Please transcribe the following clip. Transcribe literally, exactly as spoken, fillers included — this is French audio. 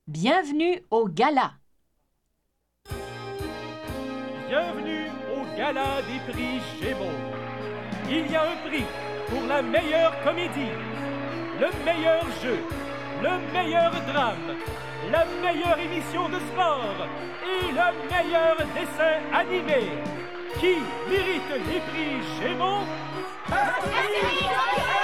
Bienvenue au gala. Bienvenue au gala des prix Gémeaux. Il y a un prix pour la meilleure comédie, le meilleur jeu, le meilleur drame, la meilleure émission de sport et le meilleur dessin animé. Qui mérite les prix Gémeaux?